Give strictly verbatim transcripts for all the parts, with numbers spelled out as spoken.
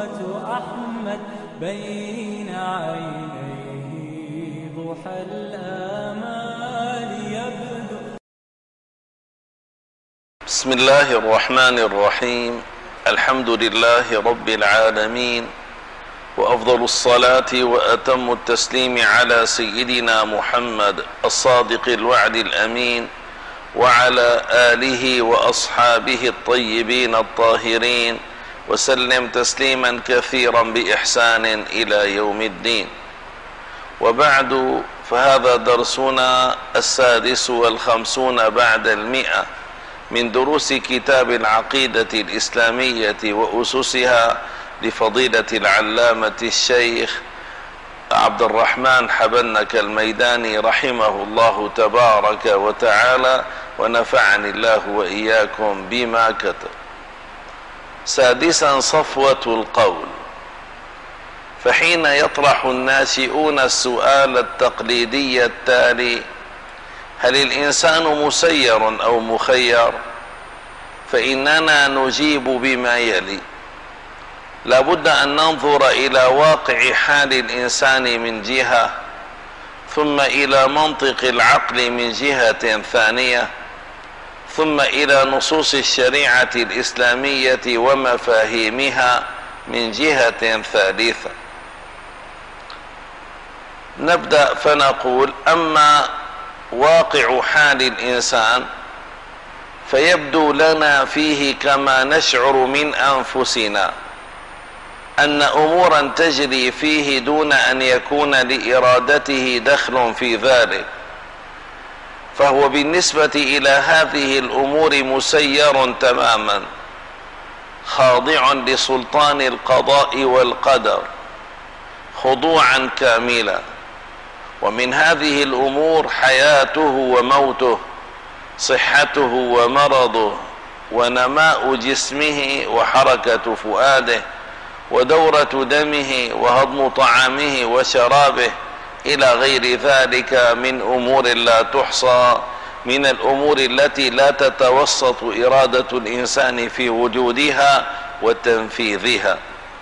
أحمد بين عينيه ضحى الآمال يبدو. بسم الله الرحمن الرحيم. الحمد لله رب العالمين، وأفضل الصلاة وأتم التسليم على سيدنا محمد الصادق الوعد الأمين، وعلى آله وأصحابه الطيبين الطاهرين، وسلم تسليما كثيرا بإحسان إلى يوم الدين. وبعد، فهذا درسنا السادس والخمسون بعد المئة من دروس كتاب العقيدة الإسلامية وأسسها لفضيلة العلامة الشيخ عبد الرحمن حبنك الميداني رحمه الله تبارك وتعالى، ونفعني الله وإياكم بما كتب. سادسا، صفوة القول. فحين يطرح الناشئون السؤال التقليدي التالي: هل الإنسان مسير أو مخير؟ فإننا نجيب بما يلي: لا بد أن ننظر إلى واقع حال الإنسان من جهة، ثم إلى منطق العقل من جهة ثانية، ثم إلى نصوص الشريعة الإسلامية ومفاهيمها من جهة ثالثة. نبدأ فنقول: أما واقع حال الإنسان فيبدو لنا فيه كما نشعر من أنفسنا أن أمورا تجري فيه دون أن يكون لإرادته دخل في ذلك، فهو بالنسبة إلى هذه الأمور مسير تماما، خاضع لسلطان القضاء والقدر خضوعا كاملا. ومن هذه الأمور حياته وموته، صحته ومرضه، ونماء جسمه وحركة فؤاده، ودورة دمه، وهضم طعامه وشرابه، إلى غير ذلك من أمور لا تحصى، من الأمور التي لا تتوسط إرادة الإنسان في وجودها وتنفيذها.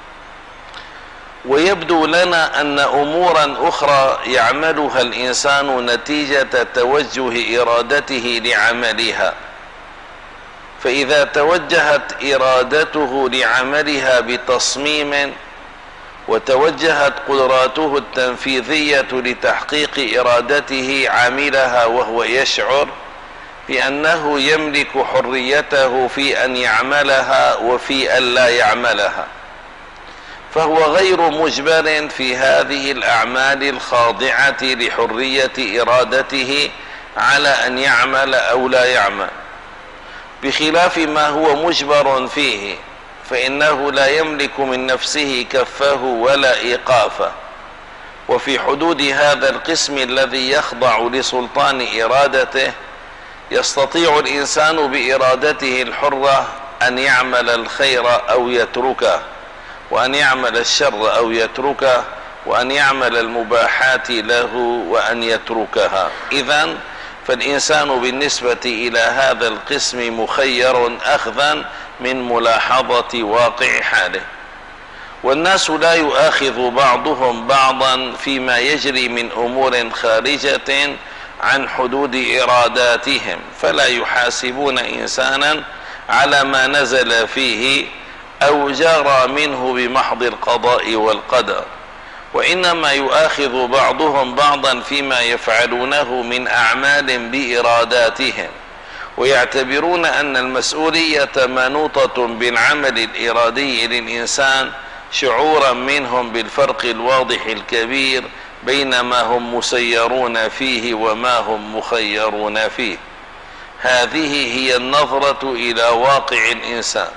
ويبدو لنا أن أمورا أخرى يعملها الإنسان نتيجة توجه إرادته لعملها، فإذا توجهت إرادته لعملها بتصميم، وتوجهت قدراته التنفيذية لتحقيق إرادته، عملها وهو يشعر بأنه يملك حريته في أن يعملها وفي أن لا يعملها، فهو غير مجبر في هذه الأعمال الخاضعة لحرية إرادته على أن يعمل أو لا يعمل، بخلاف ما هو مجبر فيه، فإنه لا يملك من نفسه كفه ولا إيقافه. وفي حدود هذا القسم الذي يخضع لسلطان إرادته، يستطيع الإنسان بإرادته الحرة أن يعمل الخير أو يتركه، وأن يعمل الشر أو يتركه، وأن يعمل المباحات له وأن يتركها. إذن فالإنسان بالنسبة إلى هذا القسم مخير أخذا من ملاحظة واقع حاله. والناس لا يؤاخذ بعضهم بعضا فيما يجري من أمور خارجة عن حدود إراداتهم، فلا يحاسبون إنسانا على ما نزل فيه أو جرى منه بمحض القضاء والقدر، وإنما يؤاخذ بعضهم بعضا فيما يفعلونه من أعمال بإراداتهم، ويعتبرون أن المسؤولية منوطة بالعمل الإرادي للإنسان، شعورا منهم بالفرق الواضح الكبير بين ما هم مسيرون فيه وما هم مخيرون فيه. هذه هي النظرة إلى واقع الإنسان.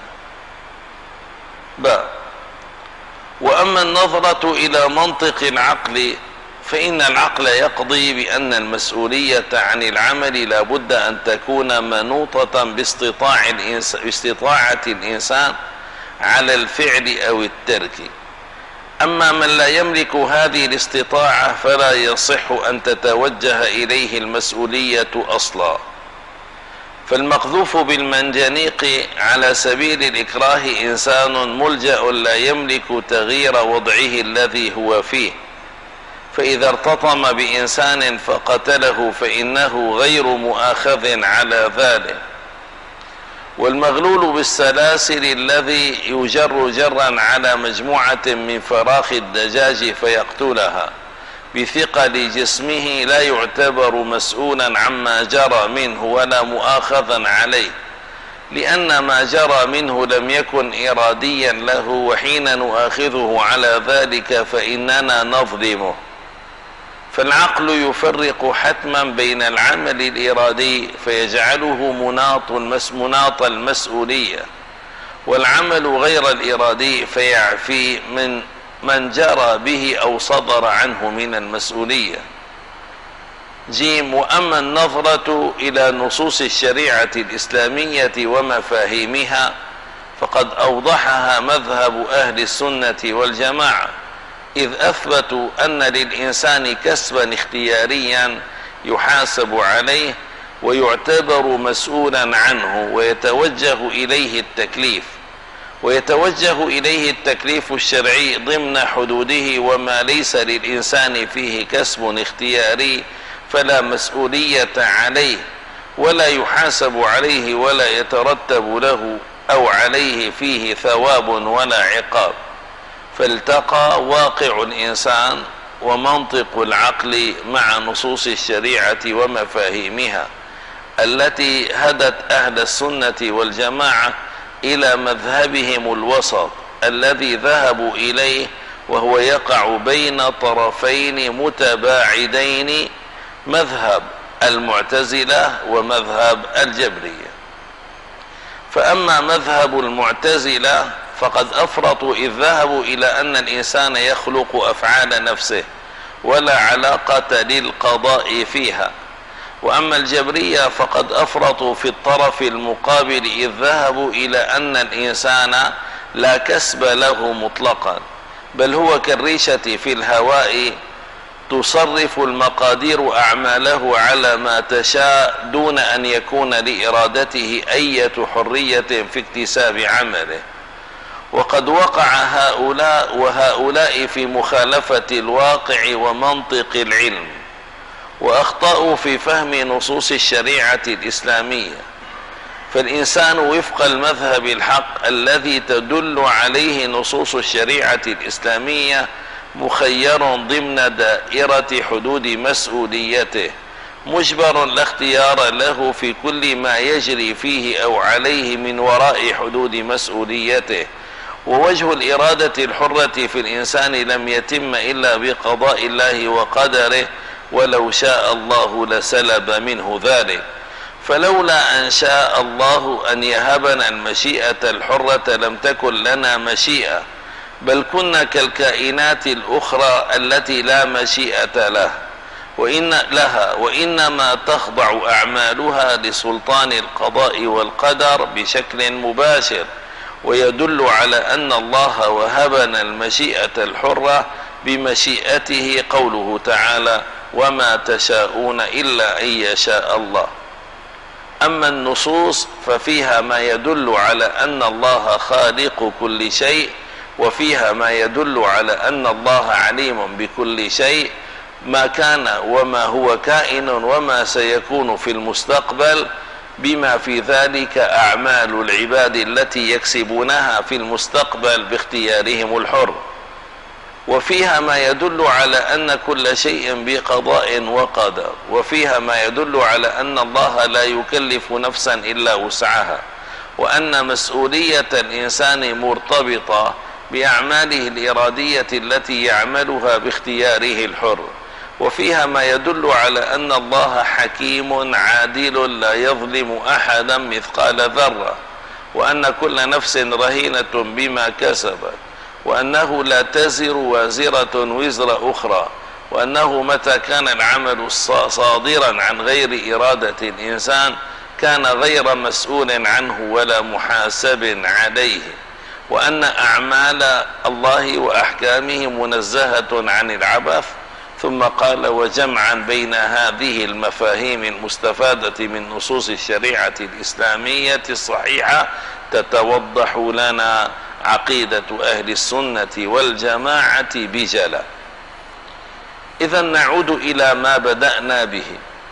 باء. وأما النظرة إلى منطق العقل، فإن العقل يقضي بأن المسؤولية عن العمل لا بد أن تكون منوطة باستطاعة الإنسان على الفعل أو الترك. أما من لا يملك هذه الاستطاعة فلا يصح أن تتوجه إليه المسؤولية أصلا. فالمقذوف بالمنجنيق على سبيل الإكراه إنسان ملجأ لا يملك تغيير وضعه الذي هو فيه، فإذا ارتطم بإنسان فقتله فإنه غير مؤاخذ على ذلك. والمغلول بالسلاسل الذي يجر جرا على مجموعة من فراخ الدجاج فيقتلها بثقل جسمه لا يعتبر مسؤولا عما جرى منه ولا مؤاخذا عليه، لأن ما جرى منه لم يكن إراديا له، وحين نؤاخذه على ذلك فإننا نظلمه. فالعقل يفرق حتما بين العمل الإرادي فيجعله مناط مناط المسؤولية، والعمل غير الإرادي فيعفي من من جرى به أو صدر عنه من المسؤولية. جيم. وأما النظرة إلى نصوص الشريعة الإسلامية ومفاهيمها فقد أوضحها مذهب أهل السنة والجماعة، إذ أثبتوا أن للإنسان كسبا اختياريا يحاسب عليه ويعتبر مسؤولا عنه ويتوجه إليه التكليف ويتوجه إليه التكليف الشرعي ضمن حدوده، وما ليس للإنسان فيه كسب اختياري فلا مسؤولية عليه ولا يحاسب عليه ولا يترتب له أو عليه فيه ثواب ولا عقاب. فالتقى واقع الإنسان ومنطق العقل مع نصوص الشريعة ومفاهيمها التي هدت أهل السنة والجماعة إلى مذهبهم الوسط الذي ذهبوا إليه، وهو يقع بين طرفين متباعدين، مذهب المعتزلة ومذهب الجبرية. فأما مذهب المعتزلة فقد أفرطوا إذ ذهبوا إلى أن الإنسان يخلق أفعال نفسه ولا علاقة للقضاء فيها. وأما الجبرية فقد أفرطوا في الطرف المقابل إذ ذهبوا إلى أن الإنسان لا كسب له مطلقا، بل هو كالريشة في الهواء تصرف المقادير أعماله على ما تشاء دون أن يكون لإرادته أية حرية في اكتساب عمله. وقد وقع هؤلاء وهؤلاء في مخالفة الواقع ومنطق العلم، وأخطأوا في فهم نصوص الشريعة الإسلامية. فالإنسان وفق المذهب الحق الذي تدل عليه نصوص الشريعة الإسلامية مخير ضمن دائرة حدود مسؤوليته، مجبر لا اختيار له في كل ما يجري فيه أو عليه من وراء حدود مسؤوليته. ووجه الإرادة الحرة في الإنسان لم يتم إلا بقضاء الله وقدره، ولو شاء الله لسلب منه ذلك. فلولا أن شاء الله أن يهبنا المشيئة الحرة لم تكن لنا مشيئة، بل كنا كالكائنات الأخرى التي لا مشيئة له وإن لها وإنما تخضع أعمالها لسلطان القضاء والقدر بشكل مباشر. ويدل على أن الله وهبنا المشيئة الحرة بمشيئته قوله تعالى: وما تشاءون إلا أن يشاء الله. أما النصوص ففيها ما يدل على أن الله خالق كل شيء، وفيها ما يدل على أن الله عليم بكل شيء، ما كان وما هو كائن وما سيكون في المستقبل، بما في ذلك أعمال العباد التي يكسبونها في المستقبل باختيارهم الحر. وفيها ما يدل على أن كل شيء بقضاء وقدر، وفيها ما يدل على أن الله لا يكلف نفسا إلا وسعها، وأن مسؤولية الإنسان مرتبطة بأعماله الإرادية التي يعملها باختياره الحر. وفيها ما يدل على أن الله حكيم عادل لا يظلم أحدا مثقال ذرة، وأن كل نفس رهينة بما كسبت، وأنه لا تزر وازرة وزر أخرى، وأنه متى كان العمل صادرا عن غير إرادة الإنسان كان غير مسؤول عنه ولا محاسب عليه، وأن أعمال الله وأحكامه منزهة عن العبث، ثم قال: وجمعا بين هذه المفاهيم المستفادة من نصوص الشريعة الإسلامية الصحيحة تتوضح لنا عقيدة أهل السنة والجماعة بجلاء. إذا نعود إلى ما بدأنا به.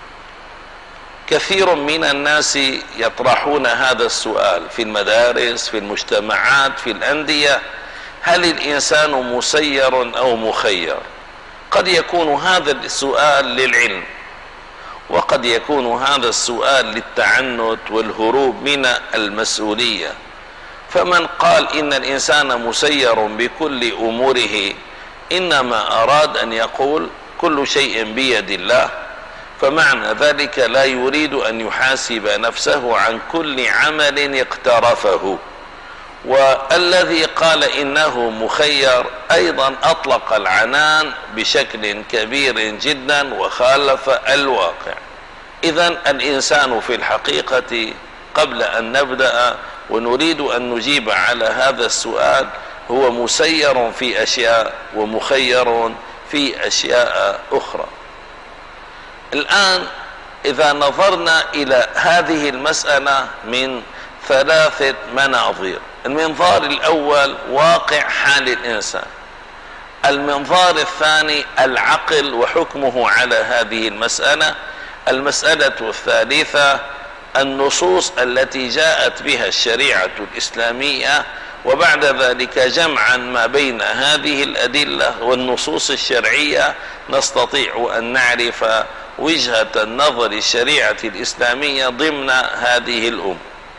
كثير من الناس يطرحون هذا السؤال في المدارس، في المجتمعات، في الأندية: هل الإنسان مسير أو مخير؟ قد يكون هذا السؤال للعلم، وقد يكون هذا السؤال للتعنت والهروب من المسؤولية. فمن قال إن الإنسان مسير بكل أموره إنما أراد أن يقول كل شيء بيد الله، فمعنى ذلك لا يريد أن يحاسب نفسه عن كل عمل اقترفه. والذي قال إنه مخير أيضا أطلق العنان بشكل كبير جدا وخالف الواقع. إذن الإنسان في الحقيقة، قبل أن نبدأ ونريد أن نجيب على هذا السؤال، هو مسير في أشياء ومخير في أشياء أخرى. الآن إذا نظرنا إلى هذه المسألة من ثلاثة مناظير: المنظار الأول واقع حال الإنسان، المنظار الثاني العقل وحكمه على هذه المسألة، المسألة الثالثة النصوص التي جاءت بها الشريعة الإسلامية، وبعد ذلك جمعا ما بين هذه الأدلة والنصوص الشرعية نستطيع أن نعرف وجهة النظر الشريعة الإسلامية ضمن هذه الأمة.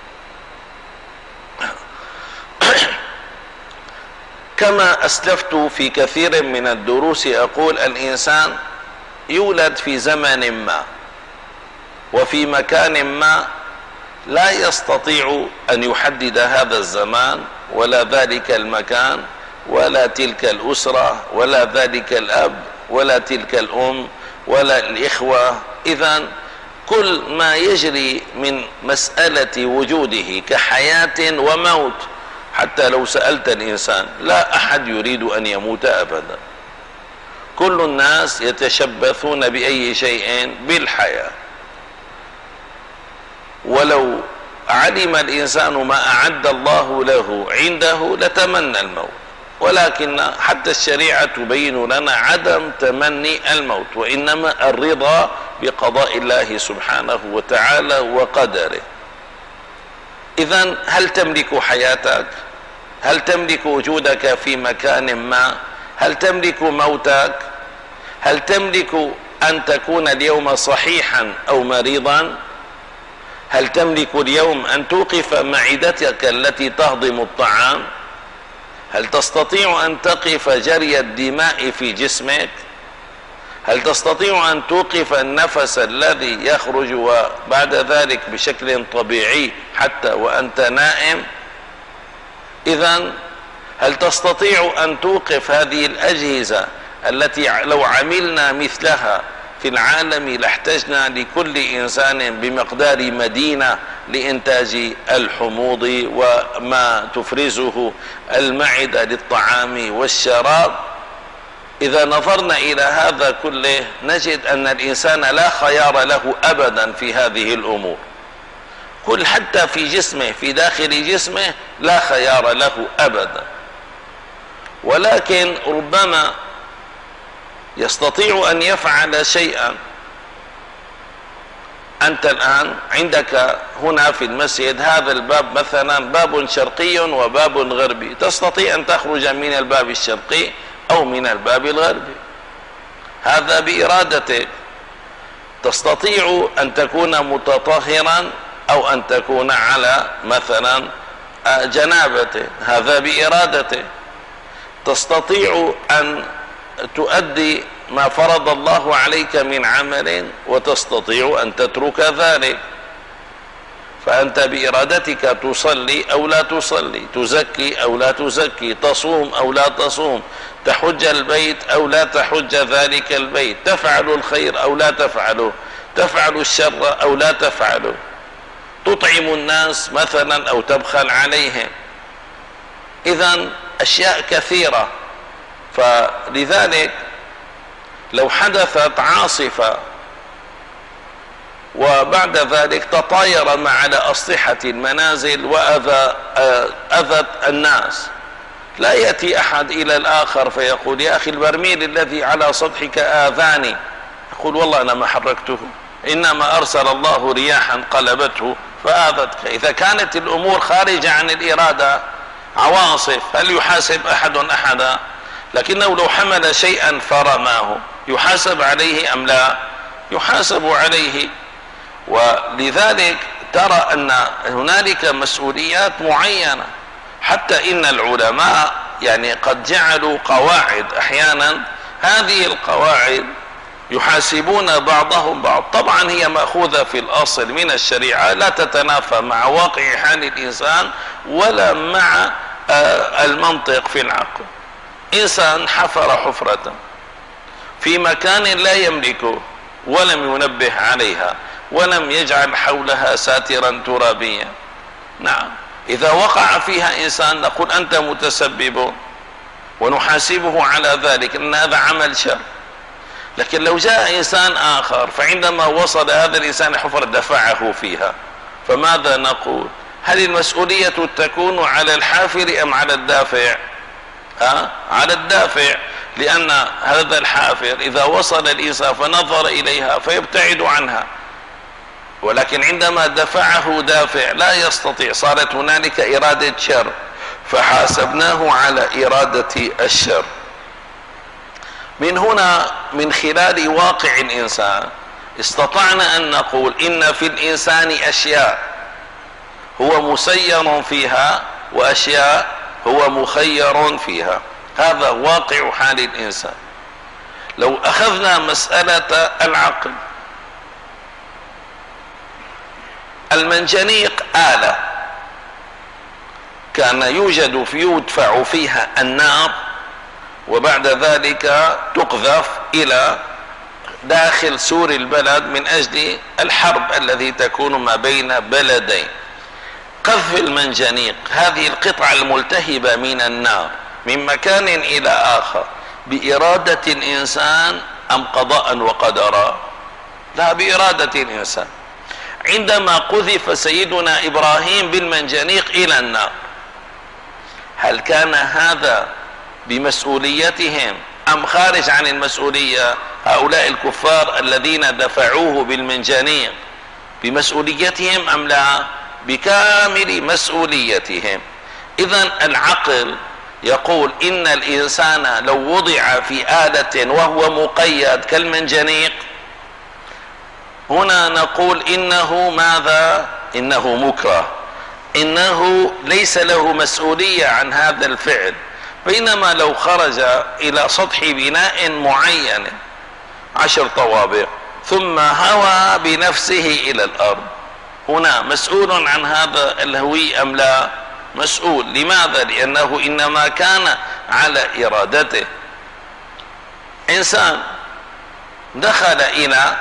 كما أسلفت في كثير من الدروس أقول: الإنسان يولد في زمن ما وفي مكان ما، لا يستطيع أن يحدد هذا الزمان ولا ذلك المكان ولا تلك الأسرة ولا ذلك الأب ولا تلك الأم ولا الإخوة. إذن كل ما يجري من مسألة وجوده كحياة وموت، حتى لو سألت الإنسان لا أحد يريد أن يموت أبدا، كل الناس يتشبثون بأي شيء بالحياة. ولو علم الإنسان ما أعد الله له عنده لتمنى الموت، ولكن حتى الشريعة تبين لنا عدم تمني الموت، وإنما الرضا بقضاء الله سبحانه وتعالى وقدره. إذن هل تملك حياتك؟ هل تملك وجودك في مكان ما؟ هل تملك موتك؟ هل تملك أن تكون اليوم صحيحا أو مريضا؟ هل تملك اليوم أن توقف معدتك التي تهضم الطعام؟ هل تستطيع أن تقف جري الدماء في جسمك؟ هل تستطيع أن توقف النفس الذي يخرج وبعد ذلك بشكل طبيعي حتى وأنت نائم؟ إذن هل تستطيع أن توقف هذه الأجهزة التي لو عملنا مثلها في العالم لاحتجنا لكل إنسان بمقدار مدينة لإنتاج الحموض وما تفرزه المعدة للطعام والشراب؟ إذا نظرنا إلى هذا كله نجد أن الإنسان لا خيار له أبدا في هذه الأمور. كل حتى في جسمه، في داخل جسمه لا خيار له أبدا. ولكن ربما يستطيع أن يفعل شيئا. أنت الآن عندك هنا في المسجد هذا الباب مثلا باب شرقي وباب غربي، تستطيع أن تخرج من الباب الشرقي أو من الباب الغربي، هذا بإرادتك. تستطيع أن تكون متطهرا أو أن تكون على مثلا جنابته، هذا بإرادته. تستطيع أن تؤدي ما فرض الله عليك من عمل وتستطيع أن تترك ذلك، فأنت بإرادتك تصلي أو لا تصلي، تزكي أو لا تزكي، تصوم أو لا تصوم، تحج البيت أو لا تحج ذلك البيت، تفعل الخير أو لا تفعله، تفعل الشر أو لا تفعله، تطعم الناس مثلا أو تبخل عليهم. إذن أشياء كثيرة. فلذلك لو حدثت عاصفة وبعد ذلك تطاير ما على أسطحة المنازل وأذى أذت الناس، لا يأتي أحد إلى الآخر فيقول يا أخي البرميل الذي على سطحك آذاني، يقول والله أنا ما حركته، إنما أرسل الله رياحا قلبته فآذتك. إذا كانت الأمور خارجة عن الإرادة عواصف هل يحاسب أحد أحدا؟ لكنه لو حمل شيئا فرماه يحاسب عليه أم لا؟ يحاسب عليه. ولذلك ترى أن هنالك مسؤوليات معينة، حتى إن العلماء يعني قد جعلوا قواعد أحيانا، هذه القواعد يحاسبون بعضهم بعض، طبعا هي مأخوذة في الأصل من الشريعة، لا تتنافى مع واقع حال الإنسان ولا مع المنطق في العقل. إنسان حفر حفرة في مكان لا يملكه ولم ينبه عليها ولم يجعل حولها ساترا ترابيا، نعم إذا وقع فيها إنسان نقول أنت متسبب ونحاسبه على ذلك أن هذا عمل شر. لكن لو جاء إنسان آخر فعندما وصل هذا الإنسان حفر دفعه فيها، فماذا نقول؟ هل المسؤولية تكون على الحافر أم على الدافع؟ ها؟ على الدافع، لأن هذا الحافر إذا وصل الإنسان فنظر إليها فيبتعد عنها، ولكن عندما دفعه دافع لا يستطيع، صارت هنالك إرادة شر فحاسبناه على إرادة الشر. من هنا من خلال واقع الإنسان استطعنا أن نقول إن في الإنسان أشياء هو مسير فيها وأشياء هو مخير فيها، هذا واقع حال الإنسان. لو أخذنا مسألة العقل، المنجنيق آلة كان يوجد في يدفع فيها النار وبعد ذلك تقذف إلى داخل سور البلد من أجل الحرب التي تكون ما بين بلدين. قذف المنجنيق، هذه القطعة الملتهبة من النار، من مكان إلى آخر بإرادة الإنسان أم قضاء وقدرا؟ لا، بإرادة الإنسان. عندما قذف سيدنا إبراهيم بالمنجنيق إلى النار، هل كان هذا بمسؤوليتهم أم خارج عن المسؤولية؟ هؤلاء الكفار الذين دفعوه بالمنجنيق بمسؤوليتهم أم لا؟ بكامل مسؤوليتهم. إذن العقل يقول إن الإنسان لو وضع في آلة وهو مقيد كالمنجنيق، هنا نقول إنه ماذا؟ إنه مكره، إنه ليس له مسؤولية عن هذا الفعل. بينما لو خرج إلى سطح بناء معين عشر طوابق ثم هوى بنفسه إلى الأرض، هنا مسؤول عن هذا الهوي أم لا؟ مسؤول. لماذا؟ لأنه إنما كان على إرادته. إنسان دخل إلى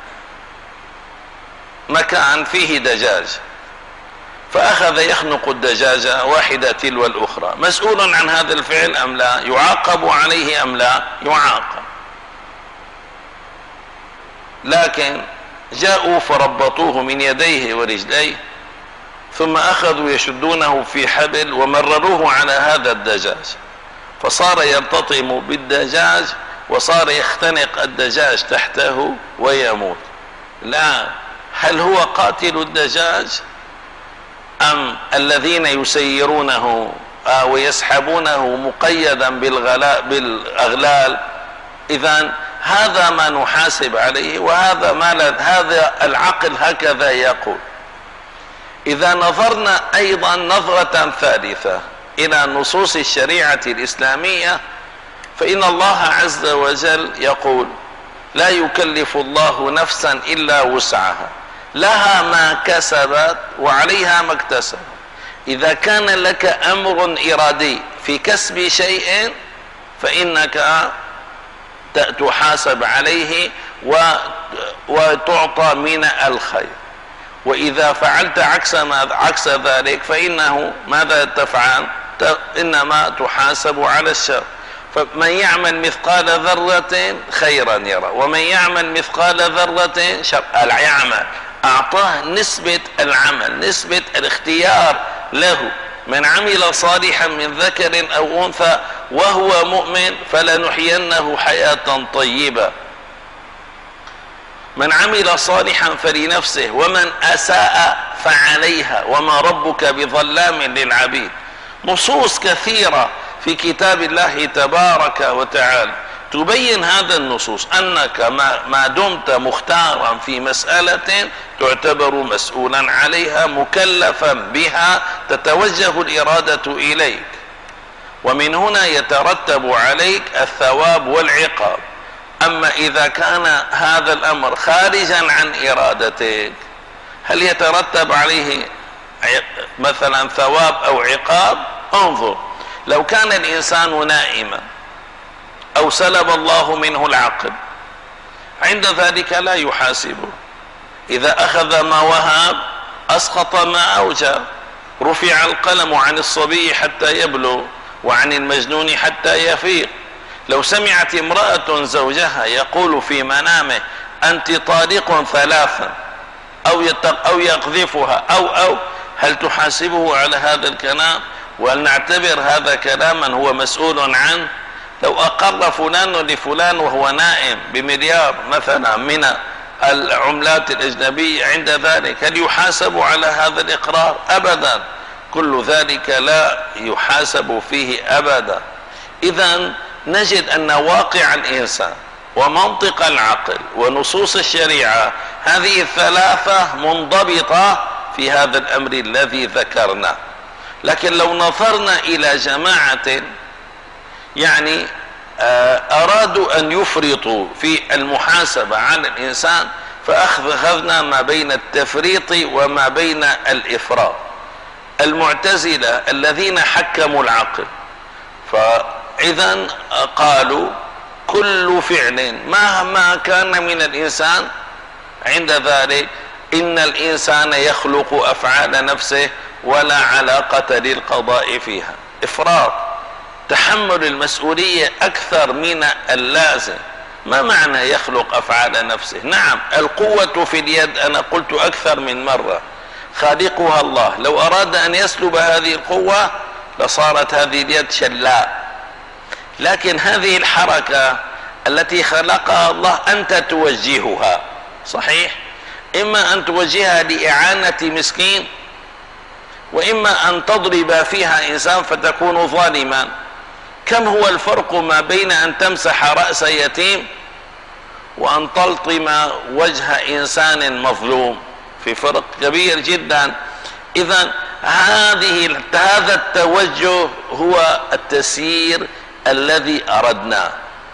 مكان فيه دجاج فأخذ يخنق الدجاجة واحدة تلو الأخرى، مسؤول عن هذا الفعل أم لا؟ يعاقب عليه أم لا؟ يعاقب. لكن جاءوا فربطوه من يديه ورجليه ثم أخذوا يشدونه في حبل ومرروه على هذا الدجاج، فصار يرتطم بالدجاج وصار يختنق الدجاج تحته ويموت. الآن هل هو قاتل الدجاج أم الذين يسيرونه ويسحبونه مقيدا بالأغلال؟ إذن هذا ما نحاسب عليه، وهذا ما هذا العقل هكذا يقول. إذا نظرنا أيضا نظرة ثالثة إلى نصوص الشريعة الإسلامية، فإن الله عز وجل يقول لا يكلف الله نفسا إلا وسعها، لها ما كسبت وعليها ما اكتسبت. إذا كان لك أمر إرادي في كسب شيء فإنك تحاسب عليه وتعطى من الخير، وإذا فعلت عكس ما عكس ذلك فإنه ماذا تفعل؟ إنما تحاسب على الشر. فمن يعمل مثقال ذرة خيرا يرى، ومن يعمل مثقال ذرة شر يعمل. أعطاه نسبة العمل، نسبة الاختيار له. من عمل صالحا من ذكر أو أنثى وهو مؤمن فلنحيينه حياة طيبة. من عمل صالحا فلنفسه ومن أساء فعليها وما ربك بظلام للعبيد. نصوص كثيرة في كتاب الله تبارك وتعالى تبين هذا النصوص، أنك ما دمت مختارا في مسألة تعتبر مسؤولا عليها مكلفا بها، تتوجه الإرادة إليك، ومن هنا يترتب عليك الثواب والعقاب. أما إذا كان هذا الأمر خارجا عن إرادتك هل يترتب عليه مثلا ثواب أو عقاب؟ انظر، لو كان الإنسان نائما أو سلب الله منه العقل عند ذلك لا يحاسبه. إذا أخذ ما وهب أسقط ما أوجب. رفع القلم عن الصبي حتى يبلغ وعن المجنون حتى يفيق. لو سمعت امرأة زوجها يقول في منامه أنت طالق ثلاثا أو أو يقذفها أو أو هل تحاسبه على هذا الكلام؟ وهل نعتبر هذا كلاما هو مسؤول عنه؟ لو أقر فلان لفلان وهو نائم بمليار مثلا من العملات الأجنبية عند ذلك هل يحاسب على هذا الإقرار؟ أبدا، كل ذلك لا يحاسب فيه أبدا. إذن نجد أن واقع الإنسان ومنطق العقل ونصوص الشريعة هذه الثلاثة منضبطة في هذا الأمر الذي ذكرنا. لكن لو نظرنا إلى جماعة يعني أرادوا أن يفرطوا في المحاسبة على الإنسان فأخذنا ما بين التفريط وما بين الإفراط. المعتزلة الذين حكموا العقل فإذا قالوا كل فعل مهما كان من الإنسان عند ذلك إن الإنسان يخلق أفعال نفسه ولا علاقة للقضاء فيها. إفراط، تحمل المسؤولية أكثر من اللازم. ما معنى يخلق أفعال نفسه؟ نعم القوة في اليد أنا قلت أكثر من مرة خالقها الله، لو أراد أن يسلب هذه القوة لصارت هذه اليد شلاء. لكن هذه الحركة التي خلقها الله أنت توجهها، صحيح؟ إما أن توجهها لإعانة مسكين وإما أن تضرب فيها إنسان فتكون ظالما. كم هو الفرق ما بين أن تمسح رأس يتيم وأن تلطم وجه إنسان مظلوم؟ في فرق كبير جدا. إذن هذه هذا التوجه هو التسيير الذي أردناه،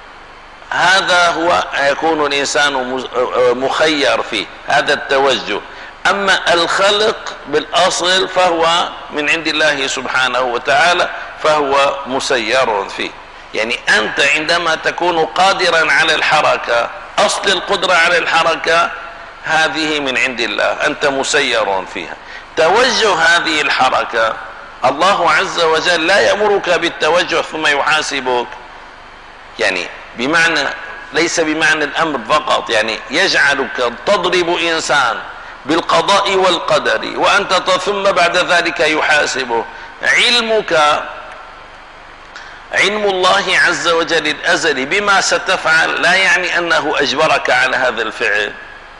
هذا هو يكون الإنسان مخير فيه، هذا التوجه. أما الخلق بالأصل فهو من عند الله سبحانه وتعالى فهو مسير فيه. يعني أنت عندما تكون قادرا على الحركة، أصل القدرة على الحركة هذه من عند الله، أنت مسير فيها. توجه هذه الحركة الله عز وجل لا يأمرك بالتوجه ثم يحاسبك، يعني بمعنى ليس بمعنى الأمر فقط، يعني يجعلك تضرب إنسان بالقضاء والقدر وأنت ثم بعد ذلك يحاسبه. علمك علم الله عز وجل الأزلي بما ستفعل لا يعني أنه أجبرك على هذا الفعل.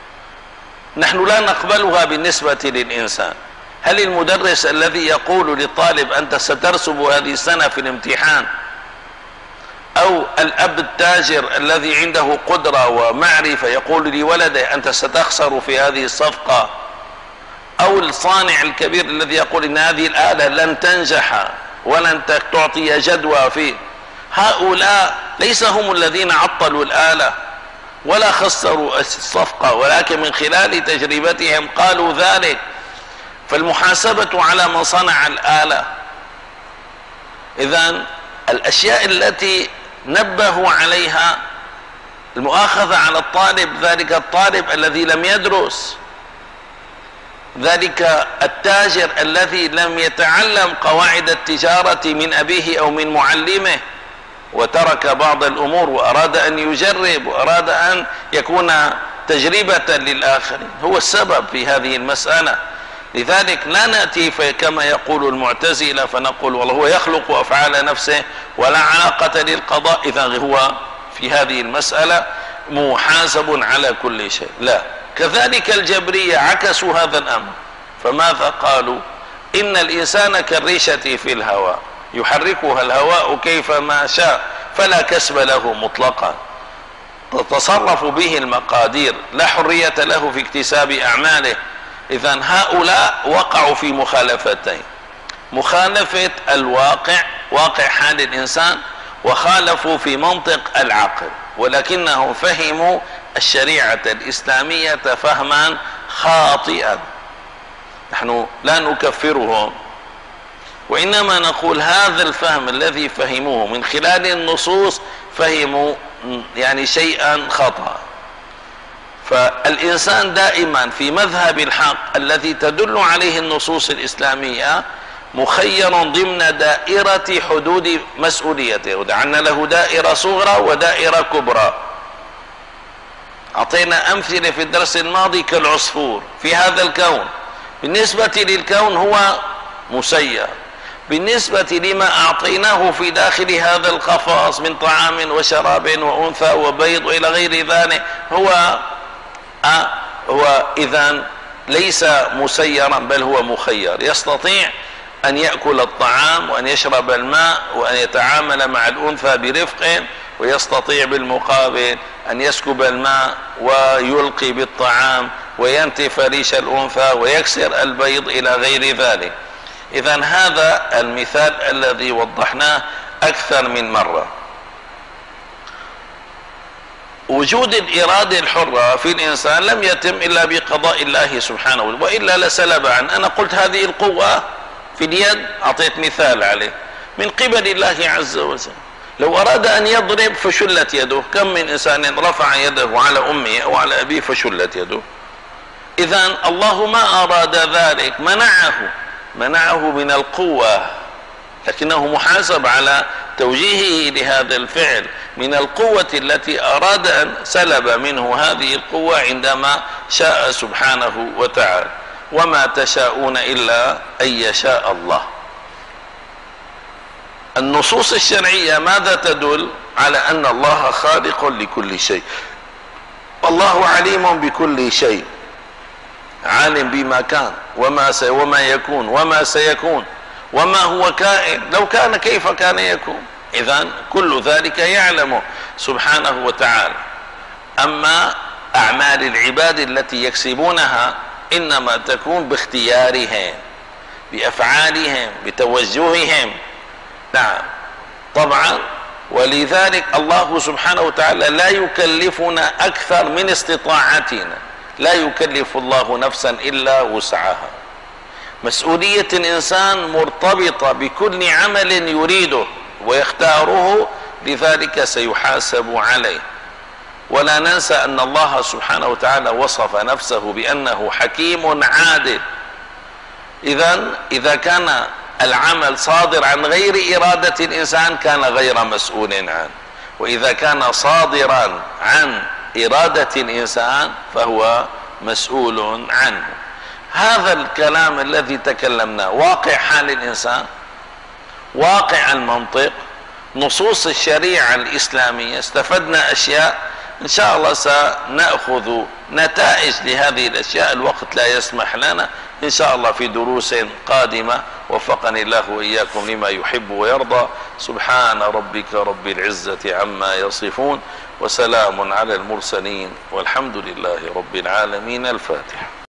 نحن لا نقبلها بالنسبة للإنسان. هل المدرس الذي يقول للطالب أنت سترسب هذه السنة في الامتحان، أو الأب التاجر الذي عنده قدرة ومعرفة يقول لولده أنت ستخسر في هذه الصفقة، أو الصانع الكبير الذي يقول إن هذه الآلة لن تنجح ولن تعطي جدوى فيه، هؤلاء ليس هم الذين عطلوا الآلة ولا خسروا الصفقة، ولكن من خلال تجربتهم قالوا ذلك. فالمحاسبة على من صنع الآلة. إذن الأشياء التي نبهوا عليها المؤاخذة على الطالب، ذلك الطالب الذي لم يدرس، ذلك التاجر الذي لم يتعلم قواعد التجارة من أبيه أو من معلمه، وترك بعض الأمور وأراد أن يجرب وأراد أن يكون تجربة للآخرين، هو السبب في هذه المسألة. لذلك لا نأتي كما يقول المعتزلة فنقول والله هو يخلق أفعال نفسه ولا علاقة للقضاء، إذا هو في هذه المسألة محاسب على كل شيء. لا، كذلك الجبرية عكسوا هذا الأمر، فماذا قالوا؟ إن الإنسان كالريشة في الهواء يحركها الهواء كيفما شاء فلا كسب له مطلقا، تتصرف به المقادير، لا حرية له في اكتساب أعماله. إذن هؤلاء وقعوا في مخالفتين: مخالفة الواقع، واقع حال الإنسان، وخالفوا في منطق العقل، ولكنهم فهموا الشريعة الإسلامية فهما خاطئا. نحن لا نكفرهم، وإنما نقول هذا الفهم الذي فهموه من خلال النصوص فهموا يعني شيئا خطأ. فالإنسان دائما في مذهب الحق الذي تدل عليه النصوص الإسلامية مخير ضمن دائرة حدود مسؤوليته، وجعلنا له دائرة صغرى ودائرة كبرى. أعطينا أمثلة في الدرس الماضي كالعصفور في هذا الكون، بالنسبة للكون هو مسير، بالنسبة لما أعطيناه في داخل هذا القفص من طعام وشراب وأنثى وبيض وإلى غير ذلك هو آه هو إذن ليس مسيرا بل هو مخير، يستطيع أن يأكل الطعام وأن يشرب الماء وأن يتعامل مع الأنثى برفق، ويستطيع بالمقابل أن يسكب الماء ويلقي بالطعام وينتف ريش الأنثى ويكسر البيض إلى غير ذلك. إذن هذا المثال الذي وضحناه أكثر من مرة. وجود الإرادة الحرة في الإنسان لم يتم إلا بقضاء الله سبحانه وتعالى، وإلا لسلب عنه. أنا قلت هذه القوة في اليد، أعطيت مثال عليه من قبل الله عز وجل. لو أراد أن يضرب فشلت يده، كم من إنسان رفع يده على أمه أو على أبيه فشلت يده. إذن الله ما أراد ذلك، منعه منعه من القوة، لكنه محاسب على توجيهه لهذا الفعل من القوة التي أراد أن سلب منه هذه القوة عندما شاء سبحانه وتعالى. وما تشاءون إلا أن يشاء الله. النصوص الشرعية ماذا تدل؟ على أن الله خالق لكل شيء، والله عليم بكل شيء، عالم بما كان وما سي وما يكون وما سيكون وما هو كائن، لو كان كيف كان يكون. إذن كل ذلك يعلمه سبحانه وتعالى. أما أعمال العباد التي يكسبونها إنما تكون باختيارهم، بأفعالهم، بتوجههم. نعم طبعا، ولذلك الله سبحانه وتعالى لا يكلفنا أكثر من استطاعتنا، لا يكلف الله نفسا إلا وسعها. مسؤولية الإنسان مرتبطة بكل عمل يريده ويختاره، لذلك سيحاسب عليه. ولا ننسى أن الله سبحانه وتعالى وصف نفسه بأنه حكيم عادل. إذن إذا كان العمل صادر عن غير إرادة الإنسان كان غير مسؤول عنه، وإذا كان صادرا عن إرادة الإنسان فهو مسؤول عنه. هذا الكلام الذي تكلمناه واقع حال الإنسان، واقع المنطق، نصوص الشريعة الإسلامية، استفدنا أشياء إن شاء الله سنأخذ نتائج لهذه الأشياء. الوقت لا يسمح لنا، إن شاء الله في دروس قادمة. وفقني الله وإياكم لما يحب ويرضى. سبحان ربك رب العزة عما يصفون، وسلام على المرسلين، والحمد لله رب العالمين. الفاتحة.